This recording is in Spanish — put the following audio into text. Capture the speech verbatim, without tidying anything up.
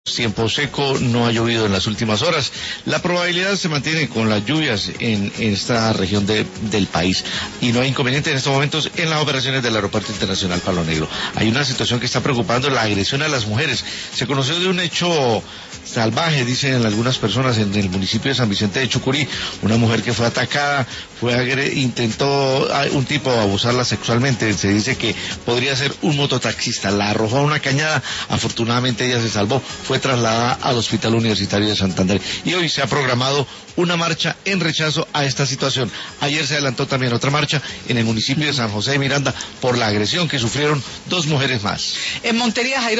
Tiempo seco, no ha llovido en las últimas horas. La probabilidad se mantiene con las lluvias en, en esta región de, del país y no hay inconveniente en estos momentos en las operaciones del Aeropuerto Internacional Palo Negro. Hay una situación que está preocupando, la agresión a las mujeres. Se conoció de un hecho salvaje, dicen algunas personas, en el municipio de San Vicente de Chucurí. Una mujer que fue atacada, fue agre intentó un tipo abusarla sexualmente. Se dice que podría ser un mototaxista. La arrojó a una cañada, afortunadamente ella se salvó. Fue trasladada al Hospital Universitario de Santander y hoy se ha programado una marcha en rechazo a esta situación. Ayer se adelantó también otra marcha en el municipio de San José de Miranda por la agresión que sufrieron dos mujeres más. En Montería, Jairo